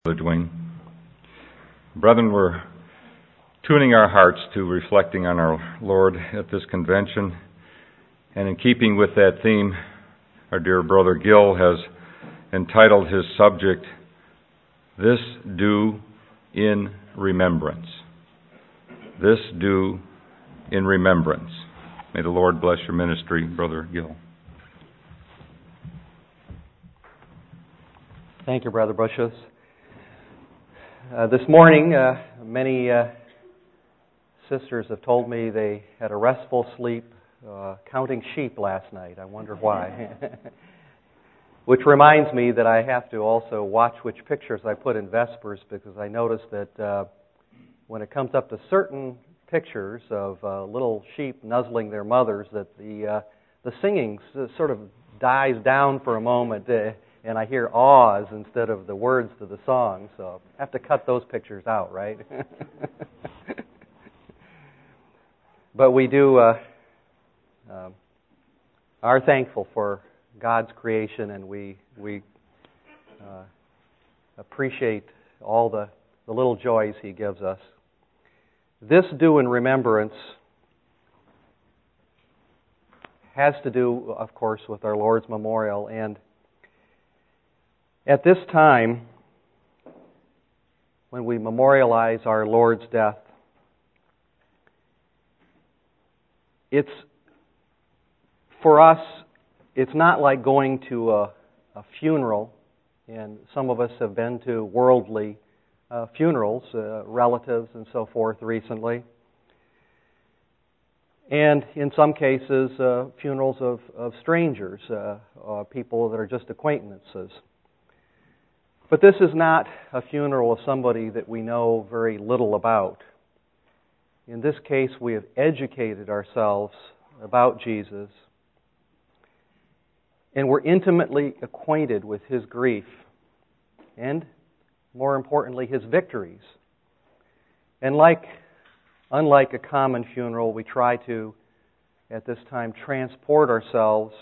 Brother Dwayne. Brethren, we're tuning our hearts to reflecting on our Lord at this convention. And in keeping with that theme, our dear Brother Gill has entitled his subject, This Do in Remembrance. This Do in Remembrance. May the Lord bless your ministry, Brother Gill. Thank you, Brother Bushes. This morning, many sisters have told me they had a restful sleep counting sheep last night. I wonder why. Which reminds me that I have to also watch which pictures I put in Vespers, because I noticed that when it comes up to certain pictures of little sheep nuzzling their mothers, that the singing sort of dies down for a moment. And I hear ahs instead of the words to the song, so I have to cut those pictures out, right? But we are thankful for God's creation, and we appreciate all the little joys He gives us. This do in remembrance has to do, of course, with our Lord's memorial, and at this time, when we memorialize our Lord's death, for us, it's not like going to a funeral, and some of us have been to worldly funerals, relatives and so forth recently, and in some cases, funerals of strangers, people that are just acquaintances. But this is not a funeral of somebody that we know very little about. In this case, we have educated ourselves about Jesus, and we're intimately acquainted with His grief, and more importantly, His victories. And unlike a common funeral, we try to, at this time, transport ourselves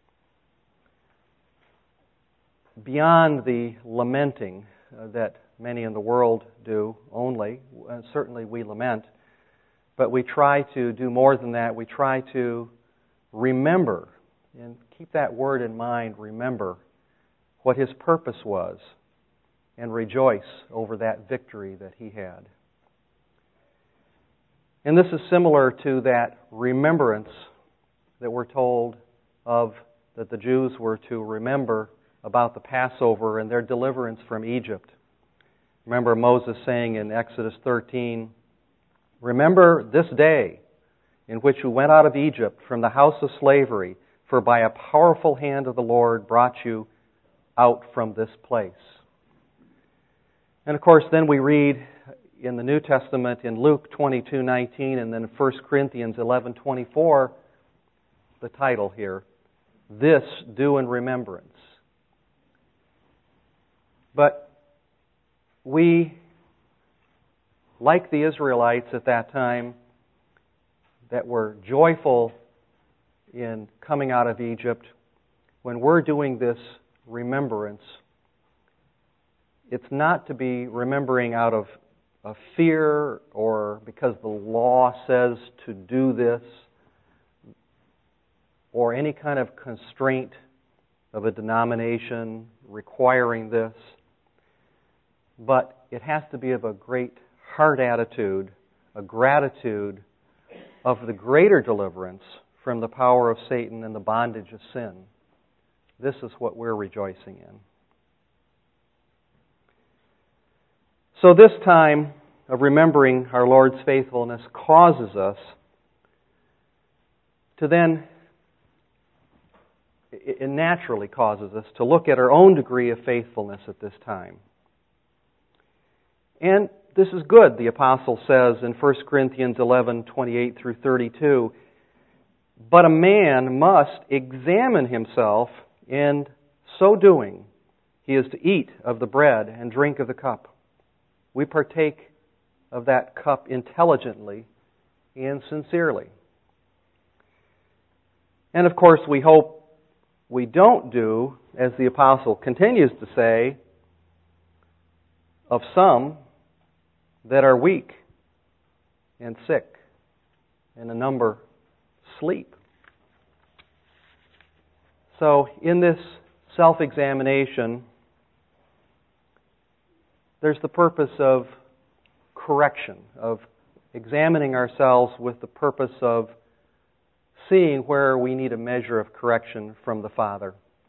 beyond the lamenting that many in the world do only. Certainly we lament, but we try to do more than that. We try to remember, and keep that word in mind, remember what His purpose was, and rejoice over that victory that He had. And this is similar to that remembrance that we're told of, that the Jews were to remember about the Passover and their deliverance from Egypt. Remember Moses saying in Exodus 13, "Remember this day in which you went out of Egypt from the house of slavery, for by a powerful hand of the Lord brought you out from this place." And of course, then we read in the New Testament in Luke 22:19 and then 1 Corinthians 11:24, the title here, "This do in remembrance." But we, like the Israelites at that time, that were joyful in coming out of Egypt, when we're doing this remembrance, it's not to be remembering out of fear or because the law says to do this, or any kind of constraint of a denomination requiring this. But it has to be of a great heart attitude, a gratitude of the greater deliverance from the power of Satan and the bondage of sin. This is what we're rejoicing in. So this time of remembering our Lord's faithfulness causes us to then, it naturally causes us to look at our own degree of faithfulness at this time. And this is good, the apostle says in 1 Corinthians 11:28 through 32. But a man must examine himself, and so doing, he is to eat of the bread and drink of the cup. We partake of that cup intelligently and sincerely. And of course, we hope we don't do, as the apostle continues to say, of some that are weak and sick, and a number sleep. So in this self-examination, there's the purpose of correction, of examining ourselves with the purpose of seeing where we need a measure of correction from the Father.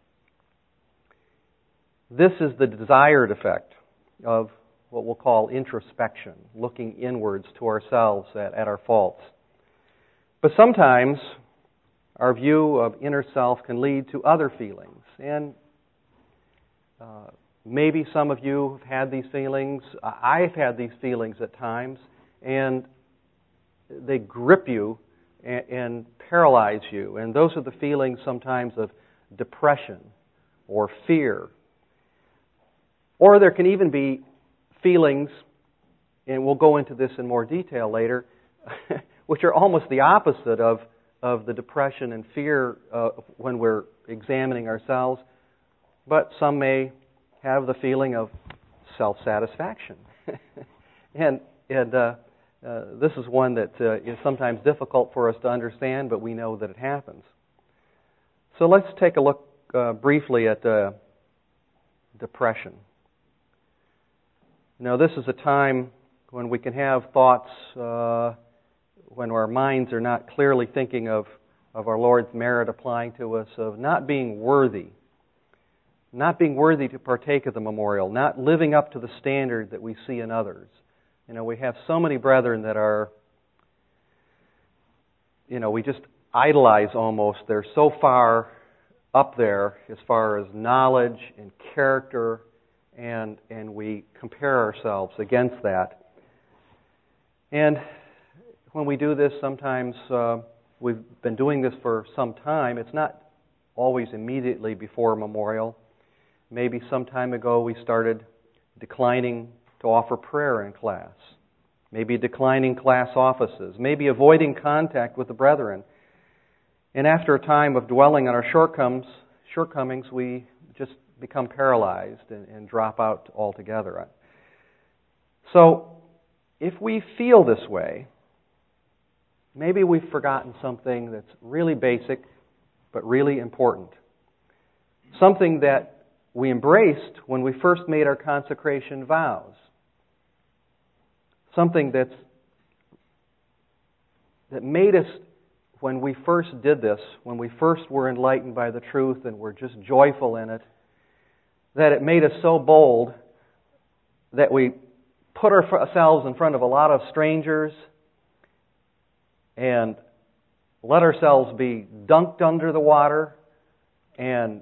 This is the desired effect of what we'll call introspection, looking inwards to ourselves at our faults. But sometimes our view of inner self can lead to other feelings. And maybe some of you have had these feelings. I've had these feelings at times, and they grip you and paralyze you. And those are the feelings sometimes of depression or fear. Or there can even be feelings, and we'll go into this in more detail later, which are almost the opposite of the depression and fear when we're examining ourselves. But some may have the feeling of self-satisfaction. and this is one that is sometimes difficult for us to understand, but we know that it happens. So let's take a look briefly at depression. Now, this is a time when we can have thoughts, when our minds are not clearly thinking of our Lord's merit applying to us, of not being worthy to partake of the memorial, not living up to the standard that we see in others. You know, we have so many brethren that are, we just idolize almost. They're so far up there as far as knowledge and character, and we compare ourselves against that. And when we do this, sometimes we've been doing this for some time. It's not always immediately before memorial. Maybe some time ago we started declining to offer prayer in class. Maybe declining class offices. Maybe avoiding contact with the brethren. And after a time of dwelling on our shortcomings, we just become paralyzed and drop out altogether. So, if we feel this way, maybe we've forgotten something that's really basic, but really important. Something that we embraced when we first made our consecration vows. Something that made us, when we first did this, when we first were enlightened by the truth and were just joyful in it, that it made us so bold that we put ourselves in front of a lot of strangers and let ourselves be dunked under the water, and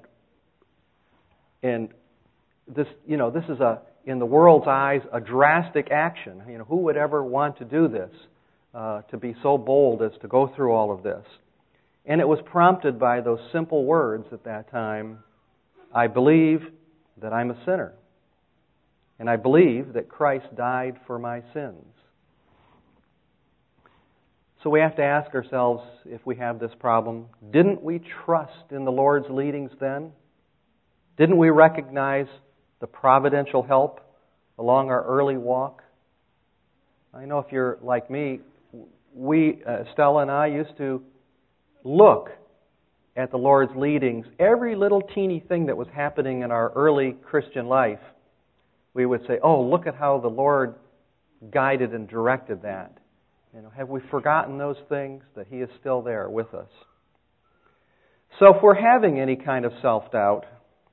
this, this is in the world's eyes, a drastic action. Who would ever want to do this? To be so bold as to go through all of this. And it was prompted by those simple words at that time: I believe that I'm a sinner. And I believe that Christ died for my sins. So we have to ask ourselves, if we have this problem, didn't we trust in the Lord's leadings then? Didn't we recognize the providential help along our early walk? I know if you're like me, Stella and I used to look at the Lord's leadings. Every little teeny thing that was happening in our early Christian life, we would say, oh, look at how the Lord guided and directed that. Have we forgotten those things, that He is still there with us? So if we're having any kind of self-doubt,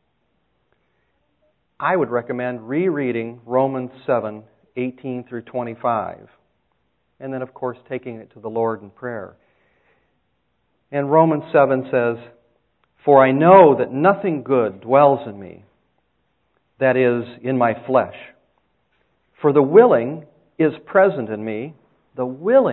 I would recommend rereading Romans 7:18 through 25. And then, of course, taking it to the Lord in prayer. And Romans 7 says, For I know that nothing good dwells in me, that is, in my flesh. For the willing is present in me, but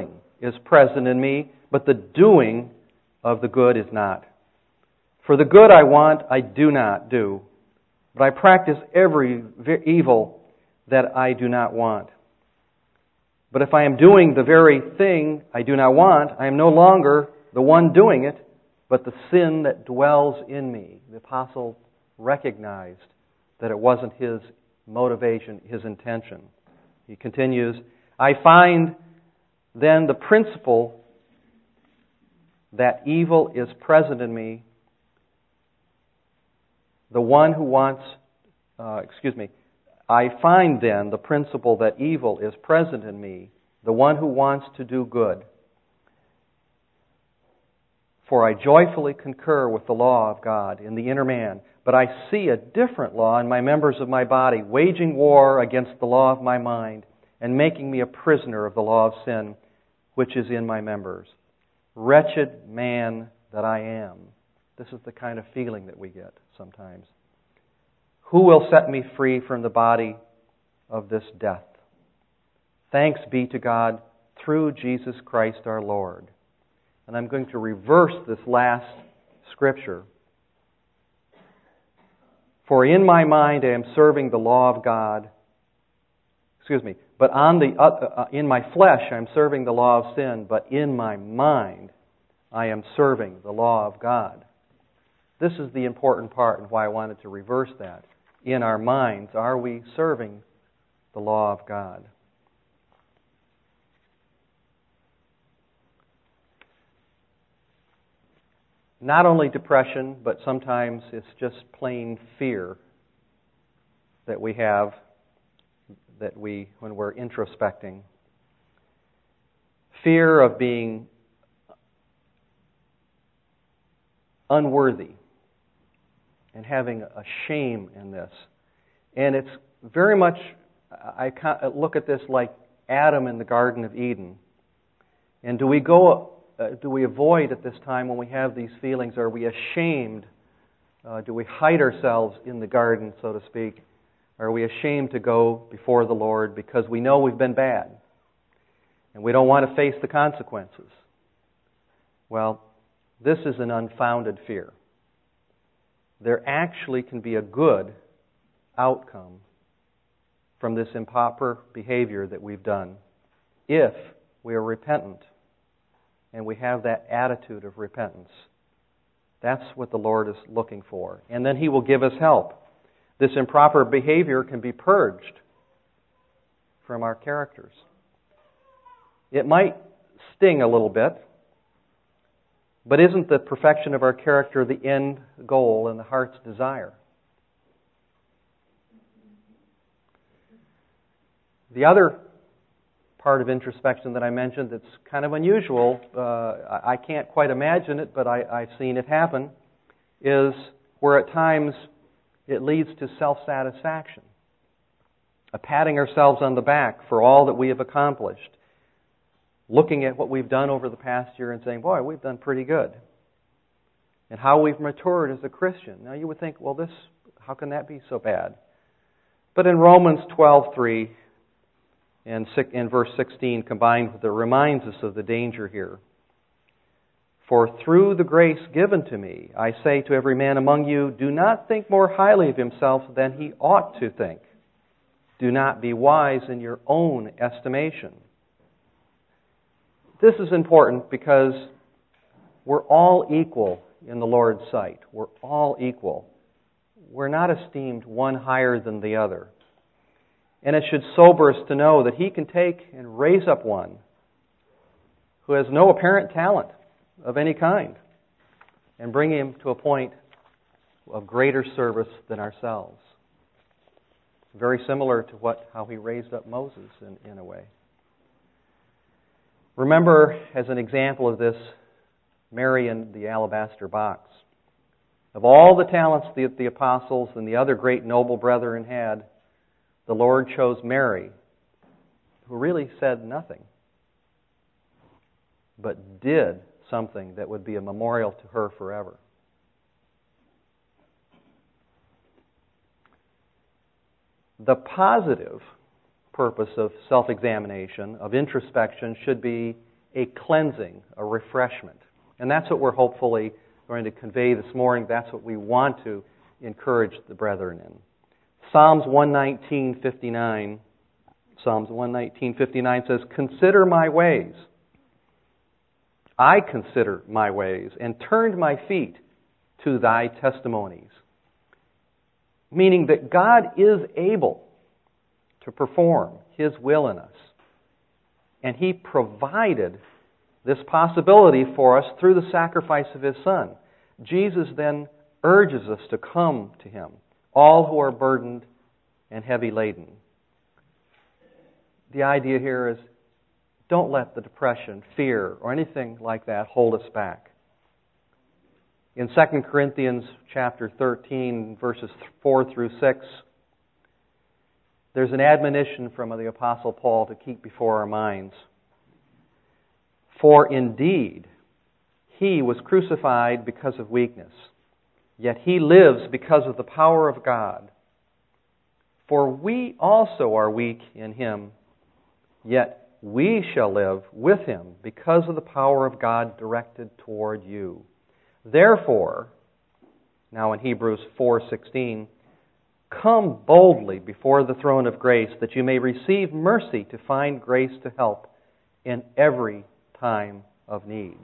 the doing of the good is not. For the good I want, I do not do, but I practice every evil that I do not want. But if I am doing the very thing I do not want, I am no longer the one doing it, but the sin that dwells in me. The apostle recognized that it wasn't his motivation, his intention. He continues, I find then the principle that evil is present in me, the one who wants, I find then the principle that evil is present in me, the one who wants to do good. For I joyfully concur with the law of God in the inner man, but I see a different law in my members of my body, waging war against the law of my mind, and making me a prisoner of the law of sin, which is in my members. Wretched man that I am. This is the kind of feeling that we get sometimes. Who will set me free from the body of this death? Thanks be to God through Jesus Christ our Lord. And I'm going to reverse this last scripture. For in my mind I am serving the law of God. But in my flesh I am serving the law of sin, but in my mind I am serving the law of God. This is the important part and why I wanted to reverse that. In our minds, are we serving the law of God? Not only depression, but sometimes it's just plain fear that we have when we're introspecting. Fear of being unworthy and having a shame in this. And it's very much, I look at this like Adam in the Garden of Eden. And do we avoid at this time when we have these feelings? Are we ashamed? Do we hide ourselves in the garden, so to speak? Are we ashamed to go before the Lord because we know we've been bad and we don't want to face the consequences? Well, this is an unfounded fear. There actually can be a good outcome from this improper behavior that we've done if we are repentant and we have that attitude of repentance. That's what the Lord is looking for. And then He will give us help. This improper behavior can be purged from our characters. It might sting a little bit, but isn't the perfection of our character the end goal and the heart's desire? The other part of introspection that I mentioned that's kind of unusual, I can't quite imagine it, but I've seen it happen, is where at times it leads to self-satisfaction. A patting ourselves on the back for all that we have accomplished. Looking at what we've done over the past year and saying, boy, we've done pretty good. And how we've matured as a Christian. Now you would think, well, how can that be so bad? But in Romans 12:3 and in verse 16 combined with it reminds us of the danger here. For through the grace given to me, I say to every man among you, do not think more highly of himself than he ought to think. Do not be wise in your own estimation. This is important because we're all equal in the Lord's sight. We're all equal. We're not esteemed one higher than the other. And it should sober us to know that He can take and raise up one who has no apparent talent of any kind and bring him to a point of greater service than ourselves. Very similar to how He raised up Moses in a way. Remember, as an example of this, Mary in the alabaster box. Of all the talents that the apostles and the other great noble brethren had, the Lord chose Mary, who really said nothing, but did something that would be a memorial to her forever. The positive purpose of self-examination, of introspection, should be a cleansing, a refreshment. And that's what we're hopefully going to convey this morning. That's what we want to encourage the brethren in. Psalms 119:59 says, consider my ways. I consider my ways and turned my feet to thy testimonies. Meaning that God is able to perform His will in us. And He provided this possibility for us through the sacrifice of His Son. Jesus then urges us to come to Him, all who are burdened and heavy laden. The idea here is, don't let the depression, fear, or anything like that hold us back. In 2 Corinthians chapter 13, verses 4 through 6, there's an admonition from the Apostle Paul to keep before our minds. For indeed, He was crucified because of weakness, yet He lives because of the power of God. For we also are weak in Him, yet we shall live with Him because of the power of God directed toward you. Therefore, now in Hebrews 4:16, come boldly before the throne of grace, that you may receive mercy to find grace to help in every time of need.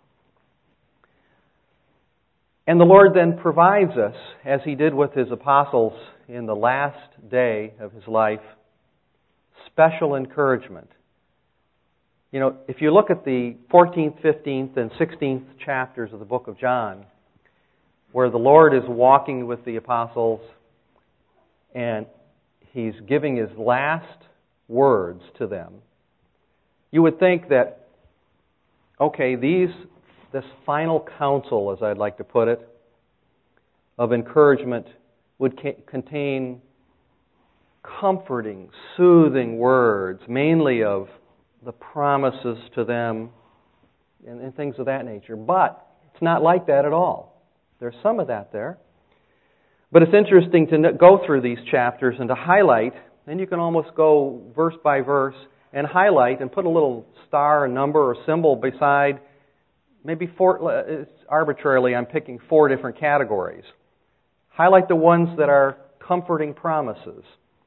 And the Lord then provides us, as He did with His apostles in the last day of His life, special encouragement. You know, if you look at the 14th, 15th, and 16th chapters of the book of John, where the Lord is walking with the apostles and He's giving His last words to them, you would think that, okay, this final counsel, as I'd like to put it, of encouragement would contain comforting, soothing words, mainly of the promises to them and things of that nature. But it's not like that at all. There's some of that there. But it's interesting to go through these chapters and to highlight, and you can almost go verse by verse and highlight and put a little star, a number, or symbol beside maybe arbitrarily I'm picking 4 different categories. Highlight the ones that are comforting promises.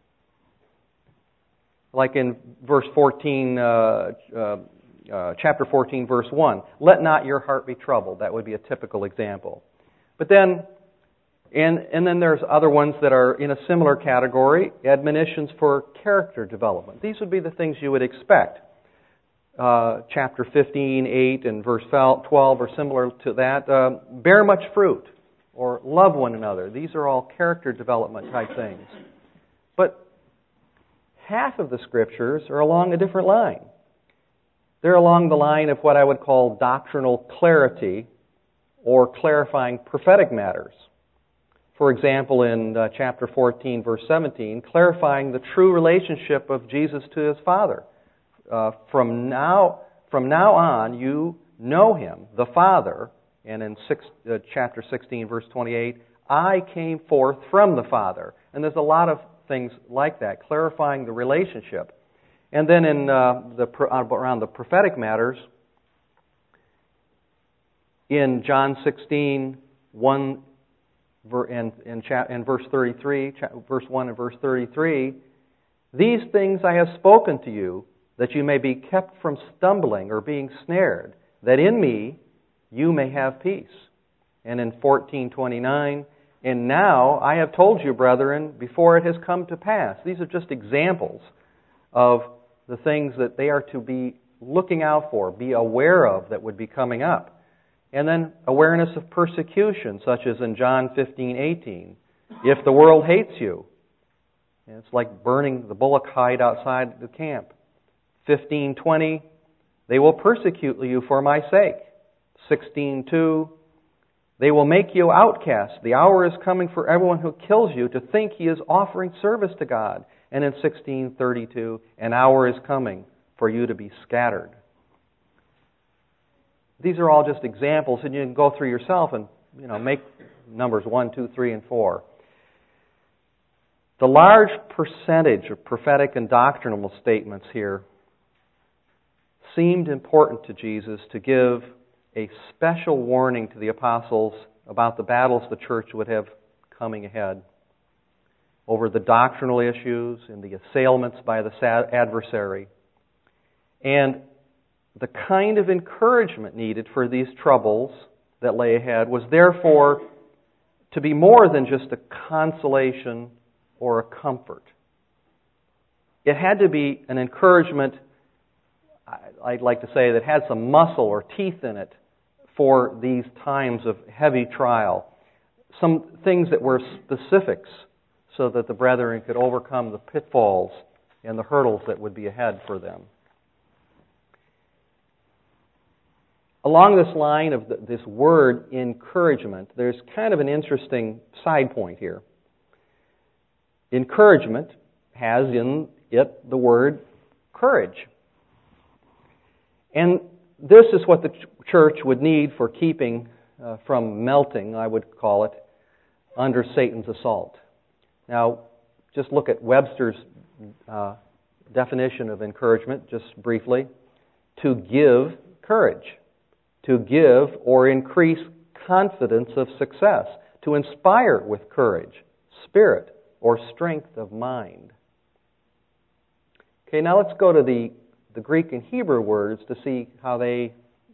Like in verse 14, chapter 14, verse 1. Let not your heart be troubled. That would be a typical example. But then, and then there's other ones that are in a similar category, admonitions for character development. These would be the things you would expect. Chapter 15, 8, and verse 12 are similar to that. Bear much fruit, or love one another. These are all character development type things. But half of the Scriptures are along a different line. They're along the line of what I would call doctrinal clarity or clarifying prophetic matters. For example, in chapter 14, verse 17, clarifying the true relationship of Jesus to His Father. From now on, you know Him, the Father. And in chapter 16, verse 28, I came forth from the Father. And there's a lot of things like that, clarifying the relationship. And then in around the prophetic matters, in John 16, 1 and verse 33, verse 1 and verse 33, these things I have spoken to you, that you may be kept from stumbling or being snared, that in me you may have peace. And in 14:29, and now I have told you, brethren, before it has come to pass. These are just examples of the things that they are to be looking out for, be aware of, that would be coming up. And then awareness of persecution, such as in John 15:18. If the world hates you, it's like burning the bullock hide outside the camp. 15:20, they will persecute you for my sake. 16:2, they will make you outcasts. The hour is coming for everyone who kills you to think he is offering service to God. And in 16:32, an hour is coming for you to be scattered. These are all just examples, and you can go through yourself and make numbers 1, 2, 3, and 4. The large percentage of prophetic and doctrinal statements here seemed important to Jesus to give a special warning to the apostles about the battles the church would have coming ahead, over the doctrinal issues and the assailments by the adversary. And the kind of encouragement needed for these troubles that lay ahead was therefore to be more than just a consolation or a comfort. it had to be an encouragement, I'd like to say, that had some muscle or teeth in it for these times of heavy trial. Some things that were specifics so that the brethren could overcome the pitfalls and the hurdles that would be ahead for them. Along this line of this word encouragement, there's kind of an interesting side point here. Encouragement has in it the word courage. And this is what the church would need for keeping from melting, I would call it, under Satan's assault. Now, just look at Webster's definition of encouragement, just briefly. To give courage. To give or increase confidence of success. To inspire with courage, spirit, or strength of mind. Okay, now let's go to the Greek and Hebrew words to see how they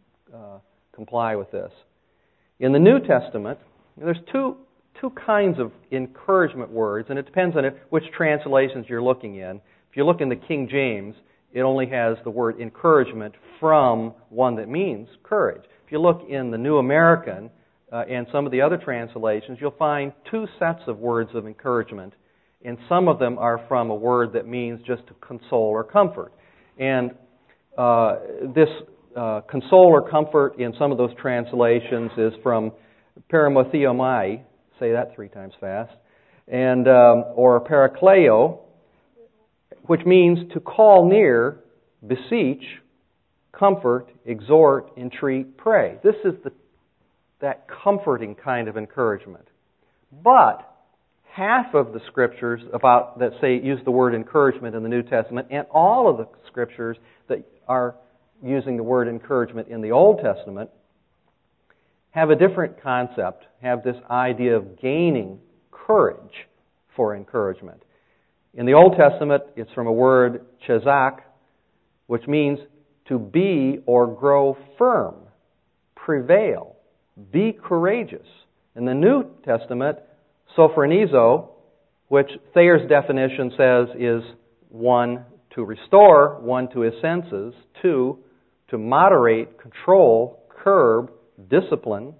comply with this. In the New Testament, there's two kinds of encouragement words, and it depends on which translations you're looking in. If you look in the King James, it only has the word encouragement from one that means courage. If you look in the New American and some of the other translations, you'll find two sets of words of encouragement, and some of them are from a word that means just to console or comfort. And this console or comfort in some of those translations is from paramotheomai, say that 3 times fast, and or parakleo, which means to call near, beseech, comfort, exhort, entreat, pray. This is that comforting kind of encouragement. But half of the scriptures that use the word encouragement in the New Testament, and all of the scriptures that are using the word encouragement in the Old Testament, have a different concept, have this idea of gaining courage for encouragement. In the Old Testament, it's from a word, chazak, which means to be or grow firm, prevail, be courageous. In the New Testament, sophronizo, which Thayer's definition says is 1, to restore one to his senses, 2, to moderate, control, curb, discipline,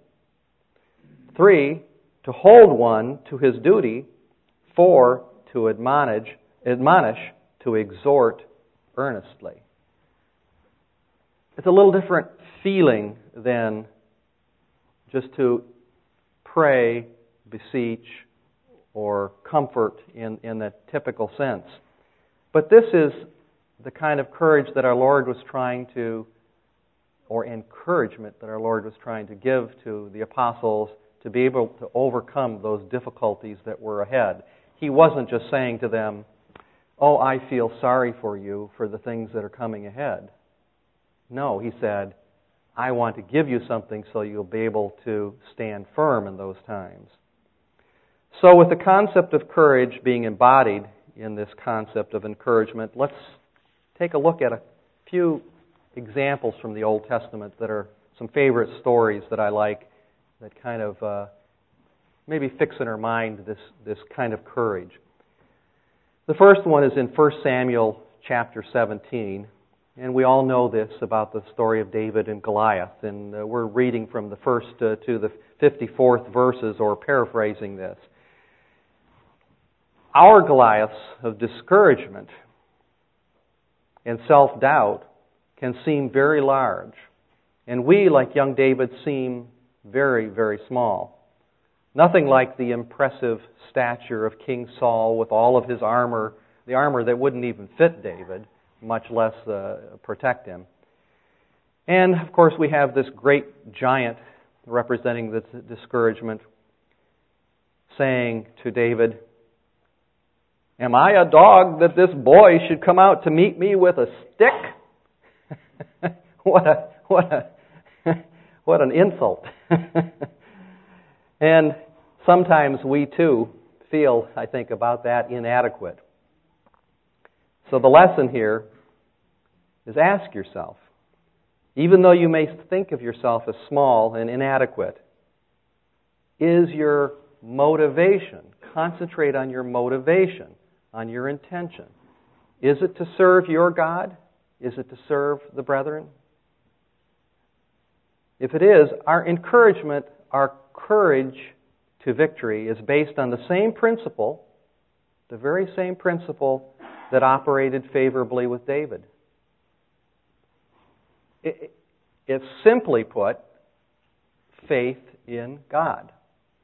3, to hold one to his duty, 4, to admonish, to exhort earnestly. It's a little different feeling than just to pray, beseech, or comfort in the typical sense. But this is the kind of courage that our Lord was trying to, or encouragement that our Lord was trying to give to the apostles to be able to overcome those difficulties that were ahead. He wasn't just saying to them, "Oh, I feel sorry for you for the things that are coming ahead." No, he said, "I want to give you something so you'll be able to stand firm in those times." So with the concept of courage being embodied in this concept of encouragement, let's take a look at a few examples from the Old Testament that are some favorite stories that I like that kind of maybe fix in our mind this kind of courage. The first one is in 1 Samuel chapter 17, and we all know this about the story of David and Goliath, and we're reading from the first to the 54th verses, or paraphrasing this. Our Goliaths of discouragement and self-doubt can seem very large, and we, like young David, seem very, very small. Nothing like the impressive stature of King Saul with all of his armor, the armor that wouldn't even fit David, much less protect him. And, of course, we have this great giant representing this discouragement saying to David, "Am I a dog that this boy should come out to meet me with a stick?" What an insult. And sometimes we too feel, I think, about that inadequate. So the lesson here is ask yourself, even though you may think of yourself as small and inadequate, is your motivation, concentrate on your motivation, on your intention. Is it to serve your God? Is it to serve the brethren? If it is, our encouragement, our courage to victory is based on the same principle, the very same principle that operated favorably with David. It's simply put, faith in God.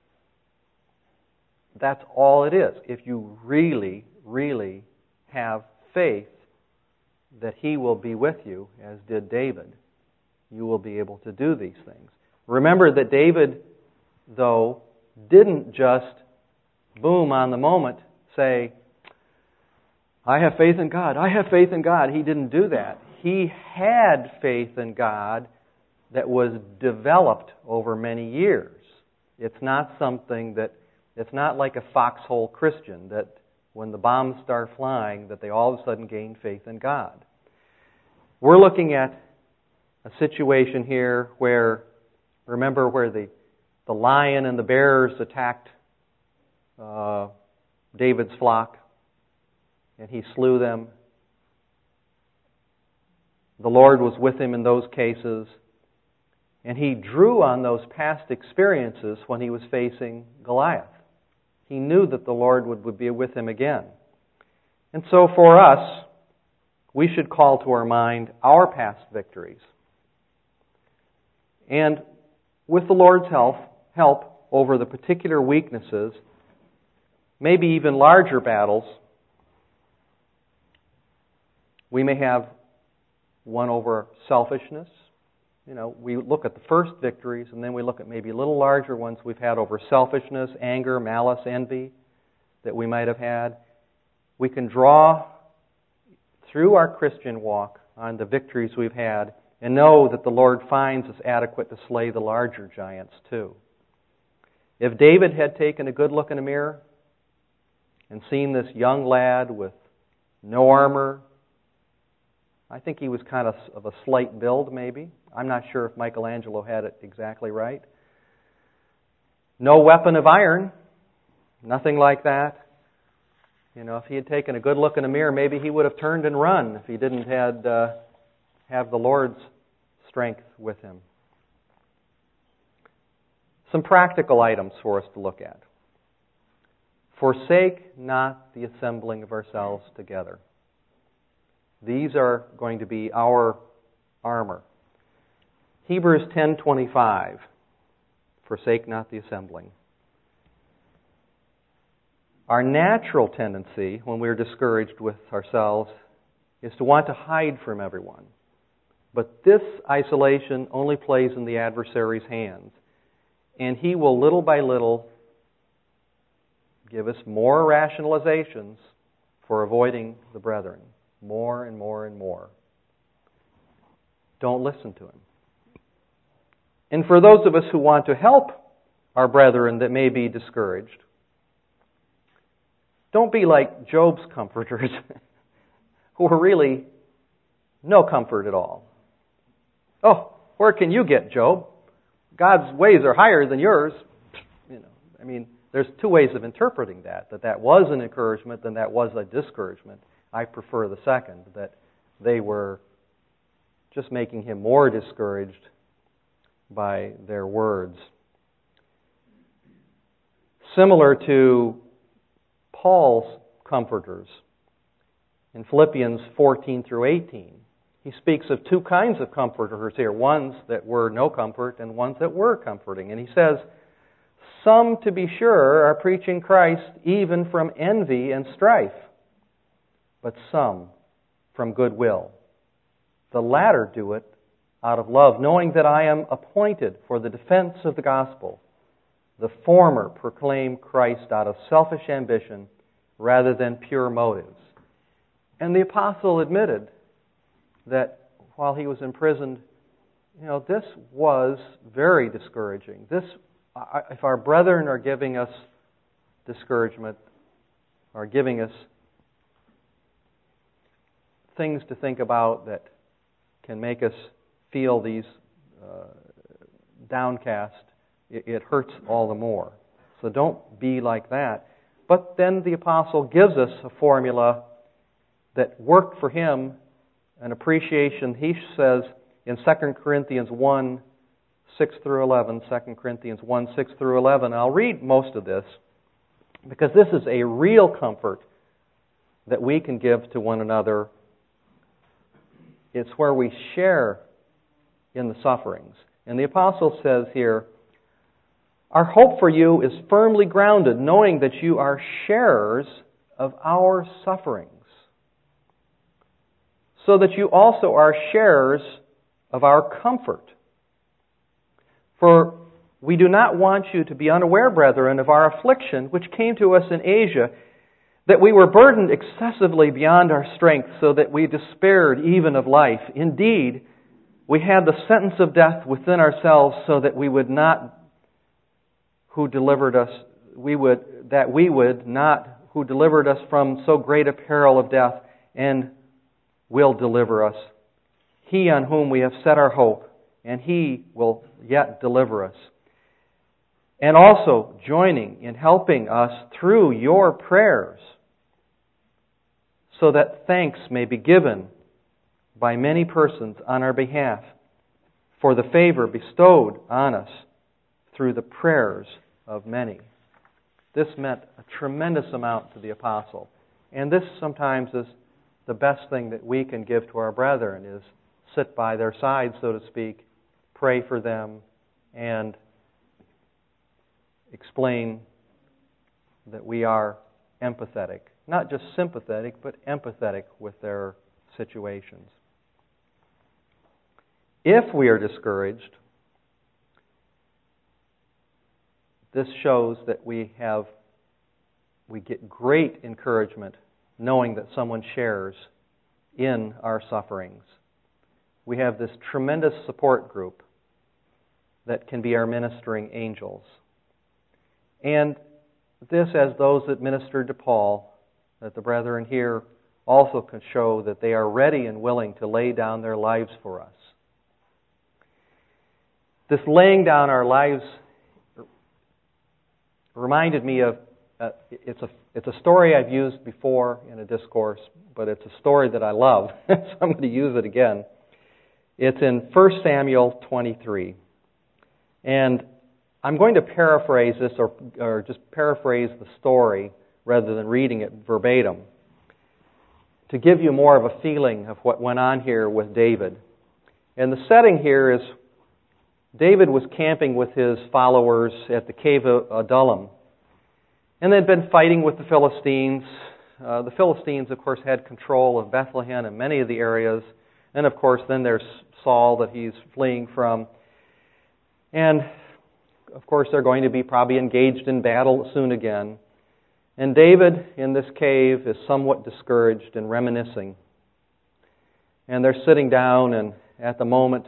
That's all it is. If you really, really have faith that He will be with you, as did David, you will be able to do these things. Remember that David, though, didn't just, boom, on the moment, say, I have faith in God, I have faith in God. He didn't do that. He had faith in God that was developed over many years. It's not something that, it's not like a foxhole Christian that when the bombs start flying, that they all of a sudden gain faith in God. We're looking at a situation here where, remember where the lion and the bears attacked David's flock and he slew them. The Lord was with him in those cases, and he drew on those past experiences when he was facing Goliath. He knew that the Lord would be with him again. And so for us, we should call to our mind our past victories. And with the Lord's help over the particular weaknesses, maybe even larger battles, we may have one over selfishness. You know, we look at the first victories, and then we look at maybe little larger ones we've had over selfishness, anger, malice, envy that we might have had. We can draw through our Christian walk on the victories we've had and know that the Lord finds us adequate to slay the larger giants too. If David had taken a good look in a mirror and seen this young lad with no armor, I think he was kind of a slight build, maybe. I'm not sure if Michelangelo had it exactly right. No weapon of iron, nothing like that. You know, if he had taken a good look in a mirror, maybe he would have turned and run if he didn't have the Lord's strength with him. Some practical items for us to look at. Forsake not the assembling of ourselves together. These are going to be our armor. Hebrews 10:25. Forsake not the assembling. Our natural tendency when we're discouraged with ourselves is to want to hide from everyone. But this isolation only plays in the adversary's hands. And he will little by little give us more rationalizations for avoiding the brethren. More and more and more. Don't listen to him. And for those of us who want to help our brethren that may be discouraged, don't be like Job's comforters who are really no comfort at all. Oh, where can you get, Job? God's ways are higher than yours. You know, I mean, there's two ways of interpreting that was an encouragement and that was a discouragement. I prefer the second, that they were just making him more discouraged by their words. Similar to Paul's comforters in Philippians 14 through 18. He speaks of two kinds of comforters here, ones that were no comfort and ones that were comforting. And he says, some, to be sure, are preaching Christ even from envy and strife, but some from goodwill. The latter do it out of love, knowing that I am appointed for the defense of the gospel. The former proclaim Christ out of selfish ambition rather than pure motives. And the apostle admitted that while he was imprisoned, this was very discouraging. If our brethren are giving us discouragement, are giving us things to think about that can make us feel these downcast, it hurts all the more. So don't be like that. But then the apostle gives us a formula that worked for him an appreciation. He says in 2 Corinthians 1, 6 through 11, 2 Corinthians 1, 6 through 11. I'll read most of this because this is a real comfort that we can give to one another. It's where we share in the sufferings. And the apostle says here, "Our hope for you is firmly grounded, knowing that you are sharers of our sufferings, so that you also are sharers of our comfort. For we do not want you to be unaware, brethren, of our affliction, which came to us in Asia, that we were burdened excessively beyond our strength, so that we despaired even of life. Indeed, we had the sentence of death within ourselves, so that we would not who delivered us from so great a peril of death, and will deliver us. He on whom we have set our hope, and He will yet deliver us. And also joining in helping us through your prayers, so that thanks may be given by many persons on our behalf for the favor bestowed on us through the prayers of many." This meant a tremendous amount to the apostle. And this sometimes is the best thing that we can give to our brethren, is sit by their side, so to speak, pray for them, and explain that we are empathetic. Not just sympathetic, but empathetic with their situations. If we are discouraged, this shows that we get great encouragement knowing that someone shares in our sufferings. We have this tremendous support group that can be our ministering angels. And this, as those that ministered to Paul, that the brethren here also can show that they are ready and willing to lay down their lives for us. This laying down our lives reminded me of, it's a story I've used before in a discourse, but it's a story that I love, so I'm going to use it again. It's in 1 Samuel 23. And I'm going to paraphrase this, or just paraphrase the story rather than reading it verbatim, to give you more of a feeling of what went on here with David. And the setting here is David was camping with his followers at the cave of Adullam. And they'd been fighting with the Philistines. The Philistines, of course, had control of Bethlehem and many of the areas. And, of course, then there's Saul that he's fleeing from. And, of course, they're going to be probably engaged in battle soon again. And David, in this cave, is somewhat discouraged and reminiscing. And they're sitting down, and at the moment,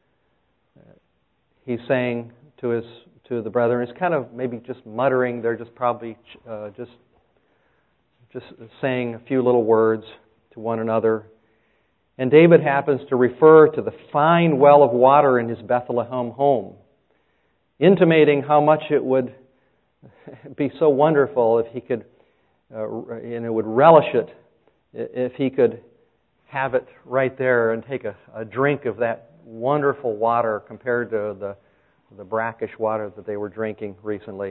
he's saying to the brethren, he's kind of maybe just muttering. They're just probably just saying a few little words to one another. And David happens to refer to the fine well of water in his Bethlehem home, intimating how much it would be so wonderful if he could, and it would relish it if he could have it right there and take a drink of that wonderful water compared to the brackish water that they were drinking recently.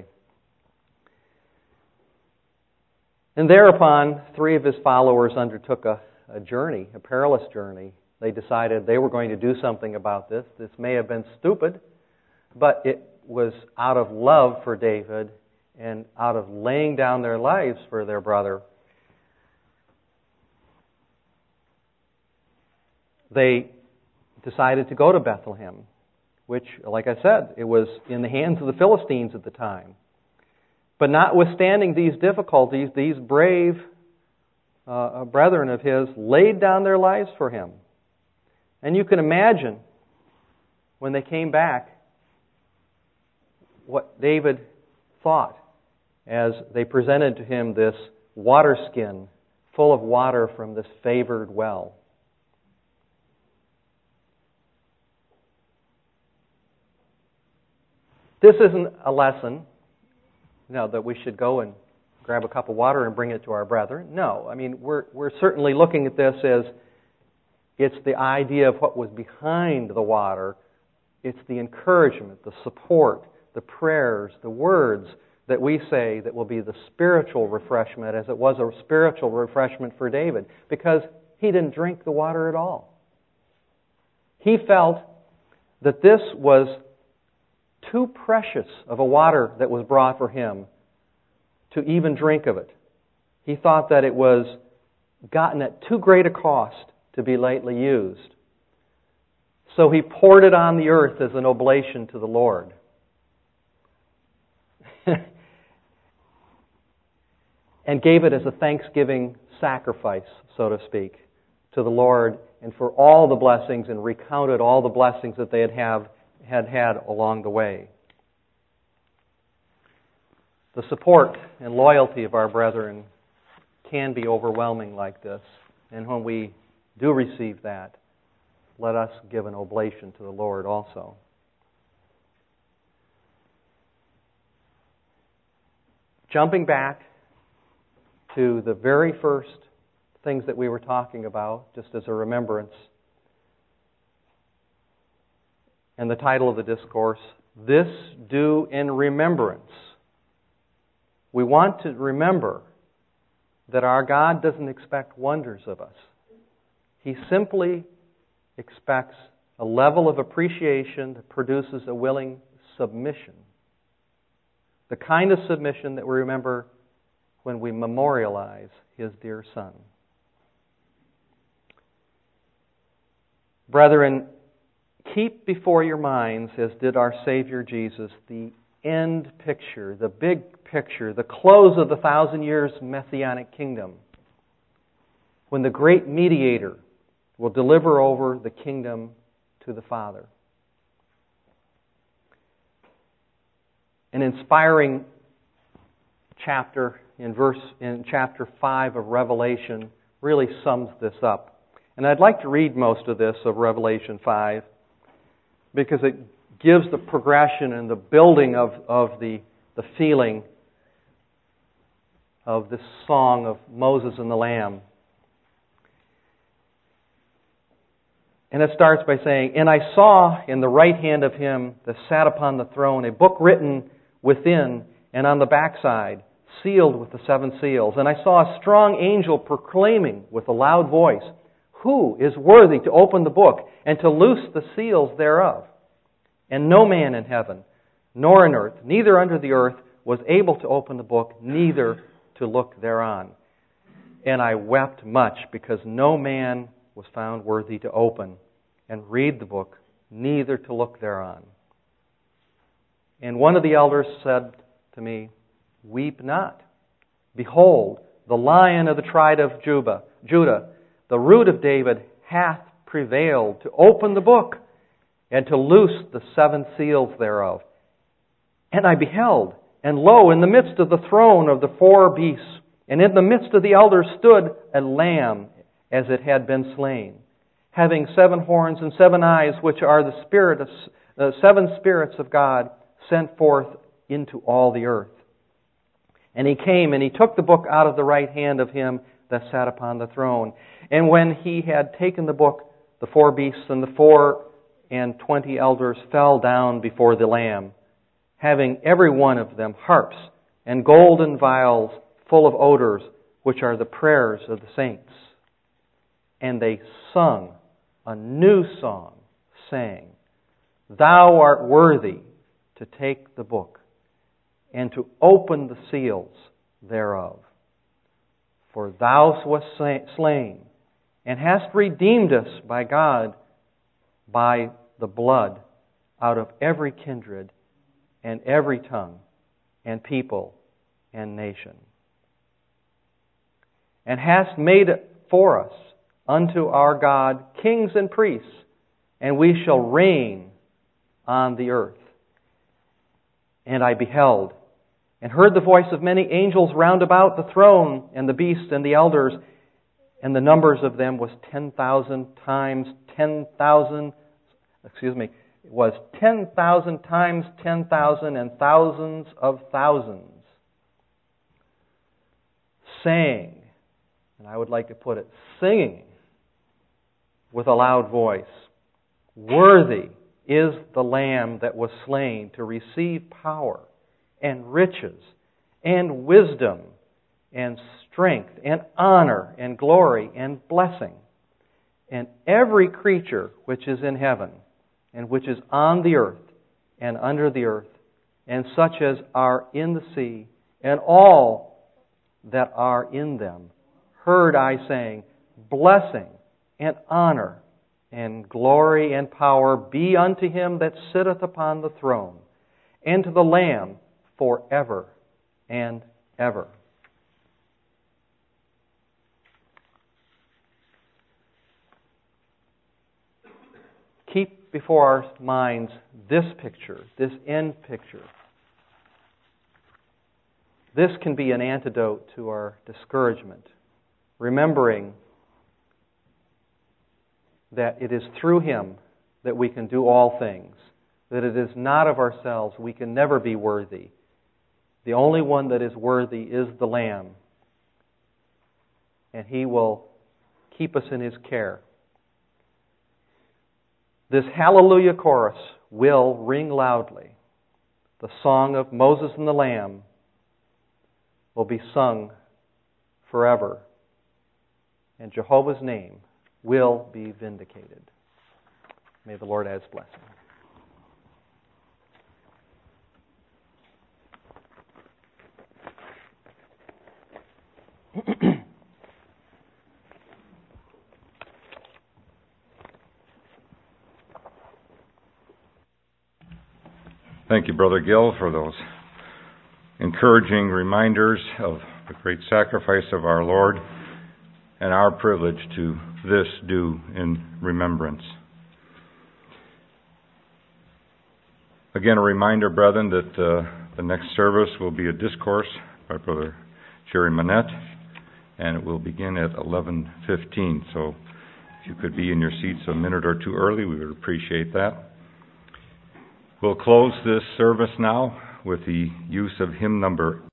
And thereupon, 3 of his followers undertook a journey, a perilous journey. They decided they were going to do something about this. This may have been stupid, but it was out of love for David and out of laying down their lives for their brother. They decided to go to Bethlehem, which, like I said, it was in the hands of the Philistines at the time. But notwithstanding these difficulties, these brave brethren of his laid down their lives for him. And you can imagine, when they came back, what David thought as they presented to him this water skin full of water from this favored well. This isn't a lesson, that we should go and grab a cup of water and bring it to our brethren. No, I mean, we're certainly looking at this as it's the idea of what was behind the water. It's the encouragement, the support, the prayers, the words that we say that will be the spiritual refreshment, as it was a spiritual refreshment for David, because he didn't drink the water at all. He felt that this was too precious of a water that was brought for him to even drink of it. He thought that it was gotten at too great a cost to be lightly used. So he poured it on the earth as an oblation to the Lord. And gave it as a thanksgiving sacrifice, so to speak, to the Lord and for all the blessings, and recounted all the blessings that they had along the way. The support and loyalty of our brethren can be overwhelming like this. And when we do receive that, let us give an oblation to the Lord also. Jumping back to the very first things that we were talking about, just as a remembrance, and the title of the discourse, This Do in Remembrance. We want to remember that our God doesn't expect wonders of us. He simply expects a level of appreciation that produces a willing submission. The kind of submission that we remember when we memorialize His dear Son. Brethren, keep before your minds, as did our Savior Jesus, the end picture, the big picture, the close of the 1,000 years Messianic kingdom, when the great mediator will deliver over the kingdom to the Father. An inspiring chapter in chapter 5 of Revelation really sums this up. And I'd like to read most of this of Revelation 5 because it gives the progression and the building of the feeling of this song of Moses and the Lamb. And it starts by saying, And I saw in the right hand of him that sat upon the throne a book written within and on the backside, sealed with the 7 seals. And I saw a strong angel proclaiming with a loud voice, Who is worthy to open the book and to loose the seals thereof? And no man in heaven, nor in earth, neither under the earth, was able to open the book, neither to look thereon. And I wept much, because no man was found worthy to open and read the book, neither to look thereon. And one of the elders said to me, Weep not. Behold, the Lion of the tribe of Judah, the Root of David, hath prevailed to open the book and to loose the 7 seals thereof. And I beheld, and lo, in the midst of the throne of the 4 beasts, and in the midst of the elders stood a lamb as it had been slain, having 7 horns and 7 eyes, which are the 7 spirits of God sent forth into all the earth. And he came, and he took the book out of the right hand of him that sat upon the throne. And when he had taken the book, the 4 beasts and the 24 elders fell down before the Lamb, having every one of them harps and golden vials full of odors, which are the prayers of the saints. And they sung a new song, saying, Thou art worthy to take the book and to open the seals thereof. For thou wast slain, and hast redeemed us by God by the blood out of every kindred and every tongue and people and nation. And hast made for us unto our God kings and priests, and we shall reign on the earth. And I beheld, and heard the voice of many angels round about the throne, and the beast and the elders, and the numbers of them was 10,000 times 10,000, was 10,000 times 10,000 and thousands of thousands. sang, and I would like to put it, singing with a loud voice, "Worthy is the Lamb that was slain to receive power and riches and wisdom and strength and honor and glory and blessing." And every creature which is in heaven and which is on the earth and under the earth and such as are in the sea and all that are in them, heard I saying, "Blessing and honor and glory and power be unto Him that sitteth upon the throne, and to the Lamb forever and ever." Keep before our minds this picture, this end picture. This can be an antidote to our discouragement, remembering that it is through Him that we can do all things, that it is not of ourselves. We can never be worthy. The only one that is worthy is the Lamb, and He will keep us in His care. This Hallelujah chorus will ring loudly. The song of Moses and the Lamb will be sung forever, and Jehovah's name will be vindicated. May the Lord add His blessing. Thank you, Brother Gill, for those encouraging reminders of the great sacrifice of our Lord and our privilege to this do in remembrance. Again, a reminder, brethren, that the next service will be a discourse by Brother Jerry Manette, and it will begin at 11:15. So if you could be in your seats a minute or two early, we would appreciate that. We'll close this service now with the use of hymn number